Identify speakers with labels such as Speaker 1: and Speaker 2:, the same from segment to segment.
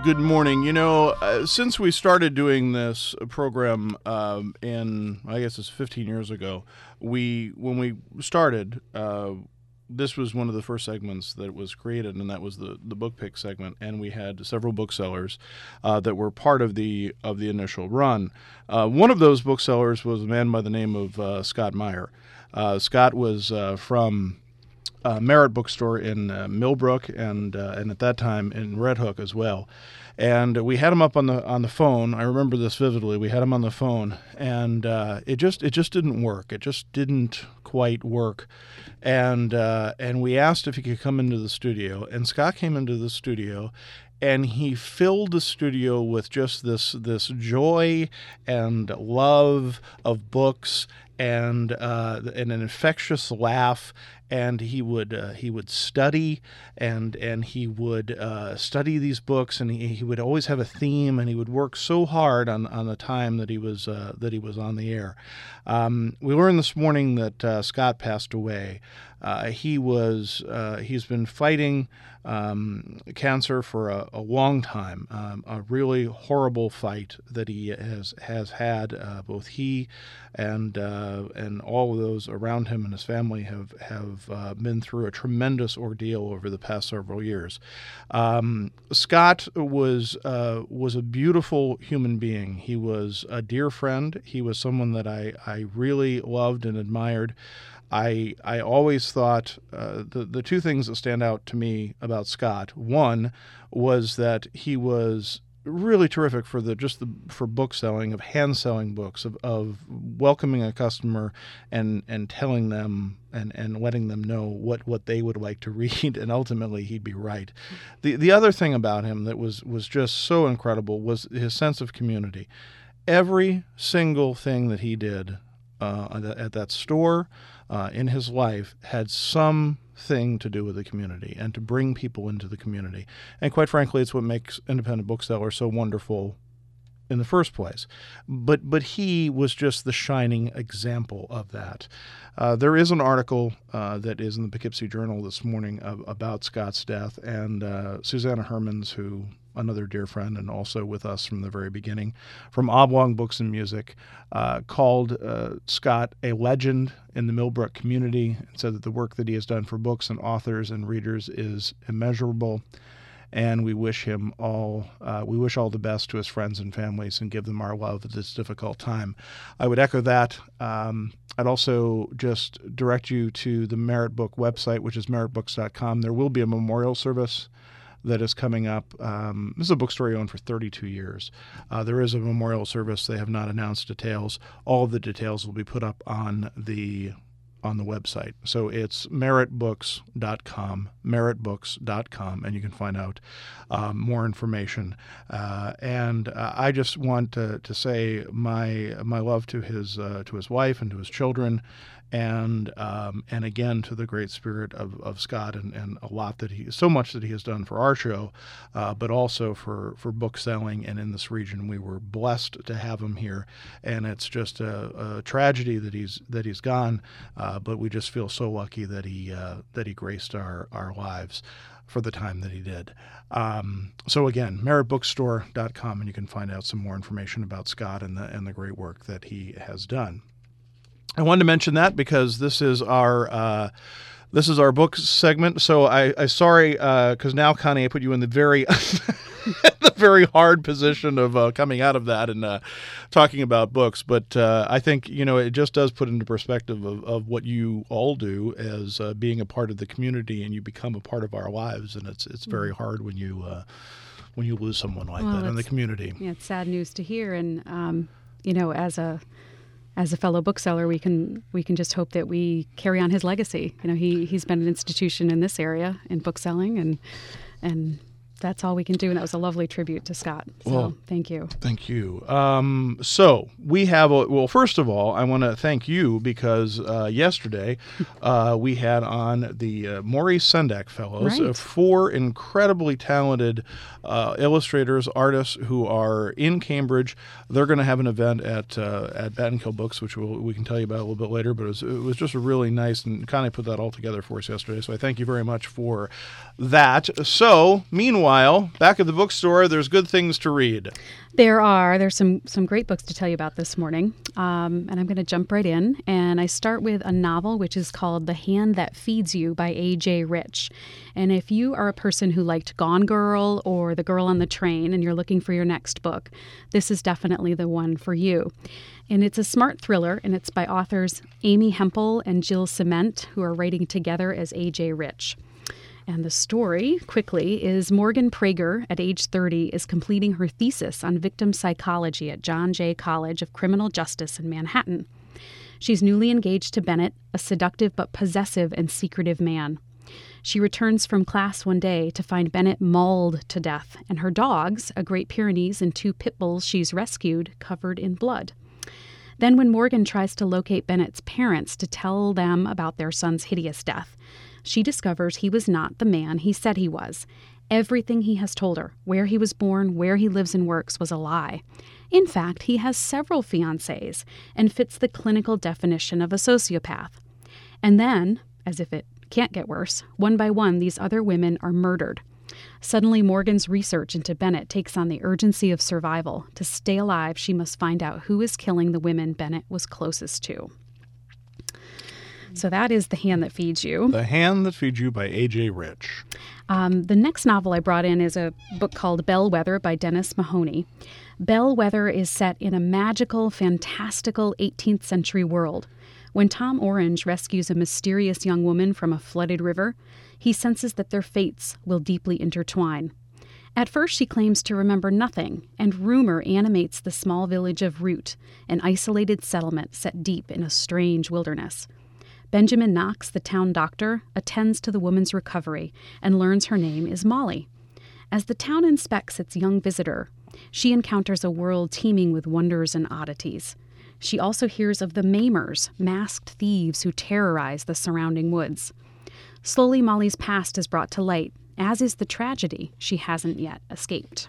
Speaker 1: Good morning. Since we started doing this program I guess it's 15 years ago, when we started, this was one of the first segments that was created, and that was the book pick segment. And we had several booksellers that were part of the initial run. One of those booksellers was a man by the name of Scott Meyer. Scott was from Merritt Bookstore in Millbrook and at that time in Red Hook as well. And we had him up on the phone. I remember this vividly. We had him on the phone, and it just didn't work. It just didn't quite work. And we asked if he could come into the studio, and Scott came into the studio, and he filled the studio with just this joy and love of books and an infectious laugh. And he would study and he would study these books, and he would always have a theme, and he would work so hard on the time that he was on the air. We learned this morning that Scott passed away. He's been fighting cancer for a long time, a really horrible fight that he has had. Both he and all of those around him and his family have been through a tremendous ordeal over the past several years. Scott was a beautiful human being. He was a dear friend. He was someone that I really loved and admired. I always thought the two things that stand out to me about Scott. One was that he was really terrific for book selling, of hand selling books, of welcoming a customer and telling them and letting them know what they would like to read, and ultimately he'd be right. The other thing about him that was just so incredible was his sense of community. Every single thing that he did at that store in his life had something to do with the community and to bring people into the community. And quite frankly, it's what makes independent booksellers so wonderful in the first place. But he was just the shining example of that. There is an article that is in the Poughkeepsie Journal this morning about Scott's death, and Susanna Hermans, who another dear friend and also with us from the very beginning, from Oblong Books and Music, called Scott a legend in the Millbrook community, and said that the work that he has done for books and authors and readers is immeasurable. And we wish him all the best to his friends and families, and give them our love at this difficult time. I would echo that. I'd also just direct you to the Merritt Book website, which is merrittbooks.com. There will be a memorial service that is coming up. This is a bookstore he owned for 32 years. There is a memorial service. They have not announced details. All of the details will be put up on the website. So it's merrittbooks.com, and you can find out more information. And I just want to say my love to his wife and to his children, and again to the great spirit of Scott, and a lot so much that he has done for our show, but also for book selling and in this region. We were blessed to have him here, and it's just a tragedy that he's gone, but we just feel so lucky that he graced our lives for the time that he did. So again, merrittbookstore.com, and you can find out some more information about Scott and the great work that he has done. I wanted to mention that because this is our book segment. So I sorry, because now, Connie, I put you in the very the very hard position of coming out of that and talking about books. But I think it just does put into perspective of what you all do as being a part of the community, and you become a part of our lives. And it's very hard when you lose someone like that in the community.
Speaker 2: Yeah, it's sad news to hear, and as a fellow bookseller, we can just hope that we carry on his legacy. He's been an institution in this area in bookselling, and that's all we can do. And that was a lovely tribute to Scott. So thank you.
Speaker 1: Thank you. So we have, first of all, I want to thank you because yesterday we had on the Maurice Sendak Fellows,
Speaker 2: right.
Speaker 1: 4 incredibly talented illustrators, artists who are in Cambridge. They're going to have an event at Battenkill Books, which we can tell you about a little bit later, but it was just a really nice, and Connie put that all together for us yesterday. So I thank you very much for that. So meanwhile, Meanwhile, back at the bookstore, there's good things to read.
Speaker 2: There's some great books to tell you about this morning, and I'm going to jump right in. And I start with a novel which is called The Hand That Feeds You by A.J. Rich. And if you are a person who liked Gone Girl or The Girl on the Train and you're looking for your next book, this is definitely the one for you. And it's a smart thriller, and it's by authors Amy Hempel and Jill Cement, who are writing together as A.J. Rich. And the story, quickly, is Morgan Prager, at age 30, is completing her thesis on victim psychology at John Jay College of Criminal Justice in Manhattan. She's newly engaged to Bennett, a seductive but possessive and secretive man. She returns from class one day to find Bennett mauled to death, and her dogs, a Great Pyrenees and 2 pit bulls she's rescued, covered in blood. Then when Morgan tries to locate Bennett's parents to tell them about their son's hideous death, she discovers he was not the man he said he was. Everything he has told her, where he was born, where he lives and works, was a lie. In fact, he has several fiancées and fits the clinical definition of a sociopath. And then, as if it can't get worse, one by one, these other women are murdered. Suddenly, Morgan's research into Bennett takes on the urgency of survival. To stay alive, she must find out who is killing the women Bennett was closest to. So that is The Hand That Feeds You.
Speaker 1: The Hand That Feeds You by A.J. Rich.
Speaker 2: The next novel I brought in is a book called Bellwether by Dennis Mahoney. Bellwether is set in a magical, fantastical 18th century world. When Tom Orange rescues a mysterious young woman from a flooded river, he senses that their fates will deeply intertwine. At first, she claims to remember nothing, and rumor animates the small village of Root, an isolated settlement set deep in a strange wilderness. Benjamin Knox, the town doctor, attends to the woman's recovery and learns her name is Molly. As the town inspects its young visitor, she encounters a world teeming with wonders and oddities. She also hears of the Maimers, masked thieves who terrorize the surrounding woods. Slowly, Molly's past is brought to light, as is the tragedy she hasn't yet escaped.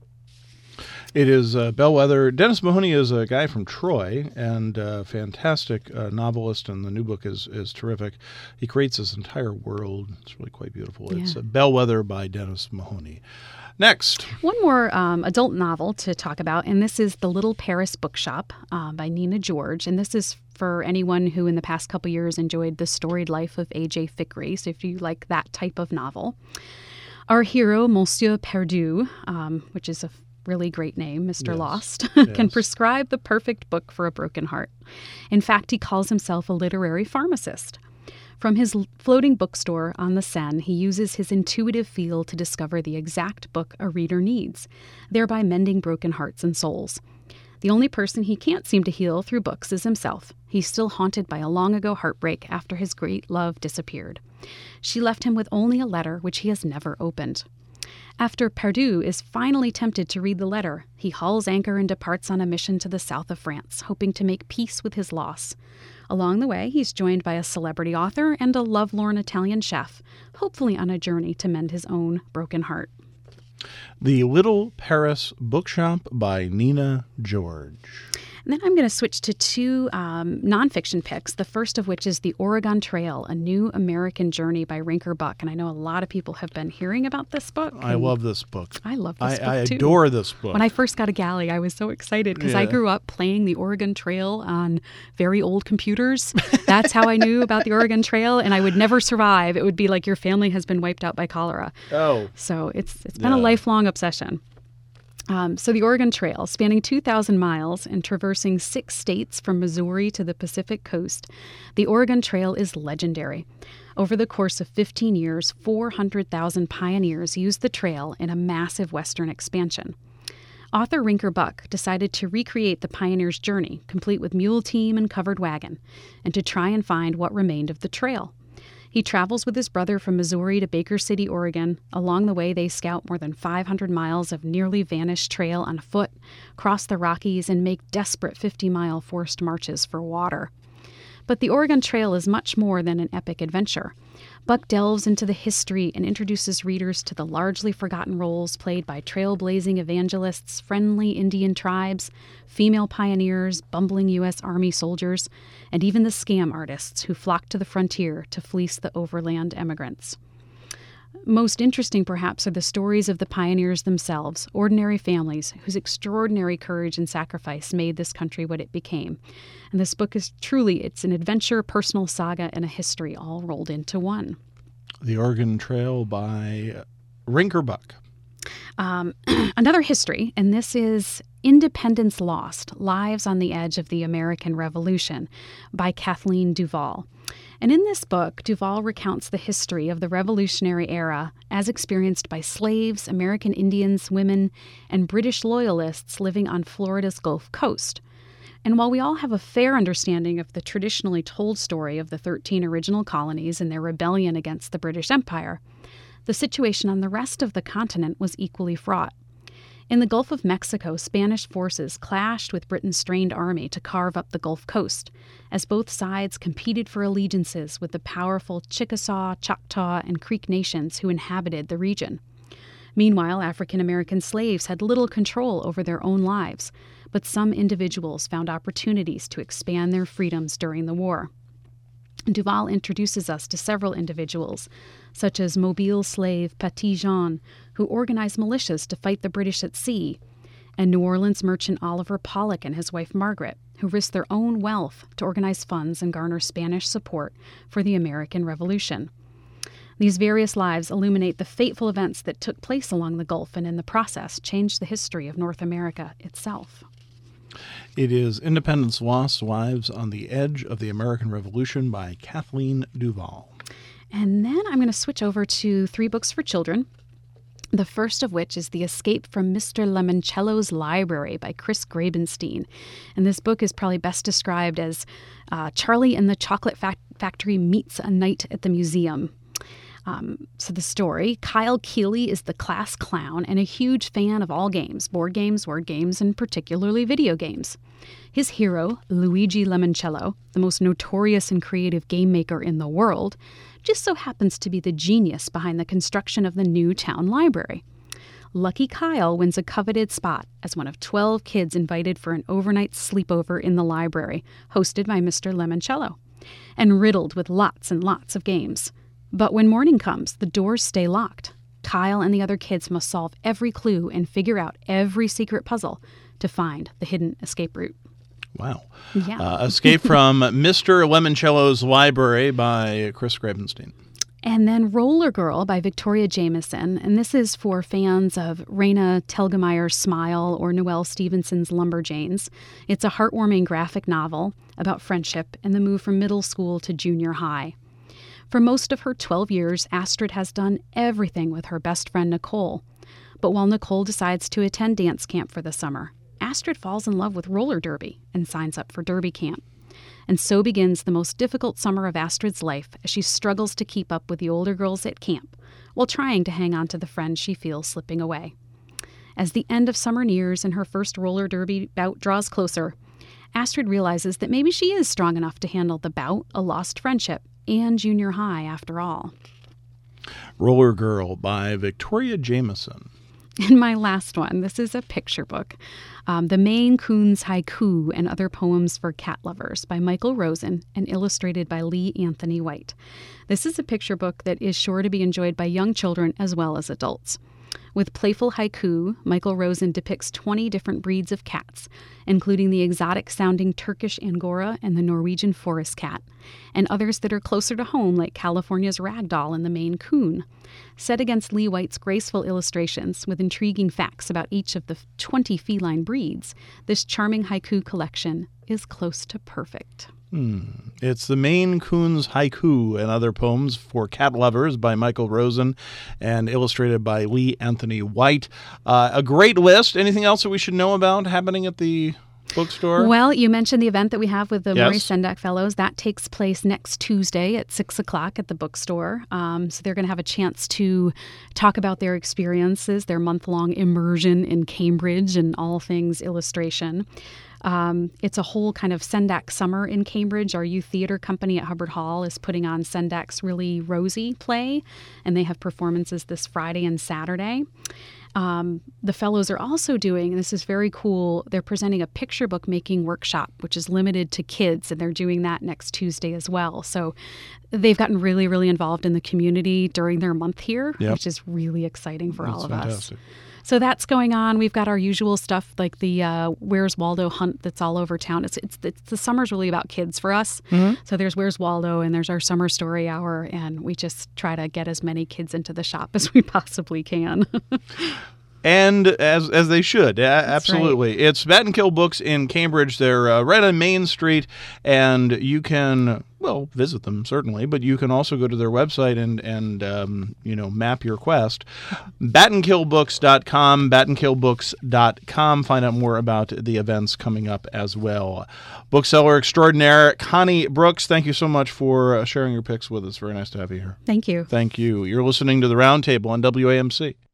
Speaker 1: It is Bellwether. Dennis Mahoney is a guy from Troy and a fantastic novelist, and the new book is terrific. He creates this entire world. It's really quite beautiful. Yeah. It's Bellwether by Dennis Mahoney. Next.
Speaker 2: One more adult novel to talk about, and this is The Little Paris Bookshop by Nina George. And this is for anyone who in the past couple years enjoyed The Storied Life of A.J. Fikry, so if you like that type of novel. Our hero, Monsieur Perdu, which is a really great name, Mr. Lost, can prescribe the perfect book for a broken heart. In fact, he calls himself a literary pharmacist. From his floating bookstore on the Seine, he uses his intuitive feel to discover the exact book a reader needs, thereby mending broken hearts and souls. The only person he can't seem to heal through books is himself. He's still haunted by a long-ago heartbreak after his great love disappeared. She left him with only a letter which he has never opened. After Perdu is finally tempted to read the letter, he hauls anchor and departs on a mission to the south of France, hoping to make peace with his loss. Along the way, he's joined by a celebrity author and a lovelorn Italian chef, hopefully on a journey to mend his own broken heart.
Speaker 1: The Little Paris Bookshop by Nina George.
Speaker 2: And then I'm going to switch to 2 nonfiction picks, the first of which is The Oregon Trail, A New American Journey by Rinker Buck. And I know a lot of people have been hearing about this book.
Speaker 1: I love this book.
Speaker 2: I love this book,
Speaker 1: too. I
Speaker 2: too.
Speaker 1: adore this book.
Speaker 2: When I first got a Galley, I was so excited because I grew up playing the Oregon Trail on very old computers. That's how I knew about the Oregon Trail, and I would never survive. It would be like your family has been wiped out by cholera.
Speaker 1: Oh.
Speaker 2: So it's been a lifelong obsession. So the Oregon Trail, spanning 2,000 miles and traversing 6 states from Missouri to the Pacific coast, the Oregon Trail is legendary. Over the course of 15 years, 400,000 pioneers used the trail in a massive western expansion. Author Rinker Buck decided to recreate the pioneer's journey, complete with mule team and covered wagon, and to try and find what remained of the trail. He travels with his brother from Missouri to Baker City, Oregon. Along the way, they scout more than 500 miles of nearly vanished trail on foot, cross the Rockies, and make desperate 50-mile forced marches for water. But the Oregon Trail is much more than an epic adventure. Buck delves into the history and introduces readers to the largely forgotten roles played by trailblazing evangelists, friendly Indian tribes, female pioneers, bumbling U.S. Army soldiers, and even the scam artists who flocked to the frontier to fleece the overland emigrants. Most interesting, perhaps, are the stories of the pioneers themselves, ordinary families whose extraordinary courage and sacrifice made this country what it became. And this book is truly, it's an adventure, personal saga, and a history all rolled into one.
Speaker 1: The Oregon Trail by Rinkerbuck.
Speaker 2: Another history, and this is Independence Lost, Lives on the Edge of the American Revolution by Kathleen Duval. And in this book, Duval recounts the history of the Revolutionary era as experienced by slaves, American Indians, women, and British loyalists living on Florida's Gulf Coast. And while we all have a fair understanding of the traditionally told story of the 13 original colonies and their rebellion against the British Empire, the situation on the rest of the continent was equally fraught. In the Gulf of Mexico, Spanish forces clashed with Britain's strained army to carve up the Gulf Coast, as both sides competed for allegiances with the powerful Chickasaw, Choctaw, and Creek nations who inhabited the region. Meanwhile, African American slaves had little control over their own lives, but some individuals found opportunities to expand their freedoms during the war. Duval introduces us to several individuals, such as Mobile slave Petit Jean, who organized militias to fight the British at sea, and New Orleans merchant Oliver Pollock and his wife Margaret, who risked their own wealth to organize funds and garner Spanish support for the American Revolution. These various lives illuminate the fateful events that took place along the Gulf and in the process changed the history of North America itself.
Speaker 1: It is Independence Lost, Lives on the Edge of the American Revolution by Kathleen Duval.
Speaker 2: And then I'm going to switch over to 3 books for children. The first of which is The Escape from Mr. Lemoncello's Library by Chris Grabenstein. And this book is probably best described as Charlie and the Chocolate Factory meets a night at the museum. So the story, Kyle Keeley is the class clown and a huge fan of all games, board games, word games, and particularly video games. His hero, Luigi Lemoncello, the most notorious and creative game maker in the world, just so happens to be the genius behind the construction of the new town library. Lucky Kyle wins a coveted spot as one of 12 kids invited for an overnight sleepover in the library, hosted by Mr. Lemoncello, and riddled with lots and lots of games. But when morning comes, the doors stay locked. Kyle and the other kids must solve every clue and figure out every secret puzzle to find the hidden escape route.
Speaker 1: Wow.
Speaker 2: Yeah.
Speaker 1: Escape from Mr. Lemoncello's Library by Chris Grabenstein.
Speaker 2: And then Roller Girl by Victoria Jameson. And this is for fans of Raina Telgemeier's Smile or Noelle Stevenson's Lumberjanes. It's a heartwarming graphic novel about friendship and the move from middle school to junior high. For most of her 12 years, Astrid has done everything with her best friend Nicole. But while Nicole decides to attend dance camp for the summer, Astrid falls in love with roller derby and signs up for derby camp. And so begins the most difficult summer of Astrid's life as she struggles to keep up with the older girls at camp while trying to hang on to the friends she feels slipping away. As the end of summer nears and her first roller derby bout draws closer, Astrid realizes that maybe she is strong enough to handle the bout, a lost friendship, and junior high after all.
Speaker 1: Roller Girl by Victoria Jameson.
Speaker 2: And my last one, this is a picture book, The Maine Coon's Haiku and Other Poems for Cat Lovers by Michael Rosen and illustrated by Lee Anthony White. This is a picture book that is sure to be enjoyed by young children as well as adults. With playful haiku, Michael Rosen depicts 20 different breeds of cats, including the exotic-sounding Turkish Angora and the Norwegian forest cat, and others that are closer to home like California's ragdoll and the Maine Coon. Set against Lee White's graceful illustrations with intriguing facts about each of the 20 feline breeds, this charming haiku collection is close to perfect.
Speaker 1: It's The Maine Coon's Haiku and Other Poems for Cat Lovers by Michael Rosen and illustrated by Lee Anthony White. A great list. Anything else that we should know about happening at the bookstore?
Speaker 2: Well, you mentioned the event that we have with the
Speaker 1: Yes.
Speaker 2: Maurice Sendak Fellows. That takes place next Tuesday at 6 o'clock at the bookstore. So they're going to have a chance to talk about their experiences, their month-long immersion in Cambridge and all things illustration. It's a whole kind of Sendak summer in Cambridge. Our youth theater company at Hubbard Hall is putting on Sendak's Really Rosie play, and they have performances this Friday and Saturday. The fellows are also doing, and this is very cool, they're presenting a picture book making workshop, which is limited to kids, and they're doing that next Tuesday as well. So they've gotten really, really involved in the community during their month here, which is really exciting for all of us. So that's going on. We've got our usual stuff like the Where's Waldo hunt that's all over town. It's the summer's really about kids for us. So there's Where's Waldo and there's our summer story hour, and we just try to get as many kids into the shop as we possibly can.
Speaker 1: And as they should, absolutely. Right. It's Battenkill Books in Cambridge. They're right on Main Street, and you can, well, visit them certainly, but you can also go to their website and map your quest. BattenkillBooks.com, BattenkillBooks.com. Find out more about the events coming up as well. Bookseller extraordinaire Connie Brooks, thank you so much for sharing your picks with us. Very nice to have you here.
Speaker 2: Thank you.
Speaker 1: Thank you. You're listening to The Roundtable on WAMC.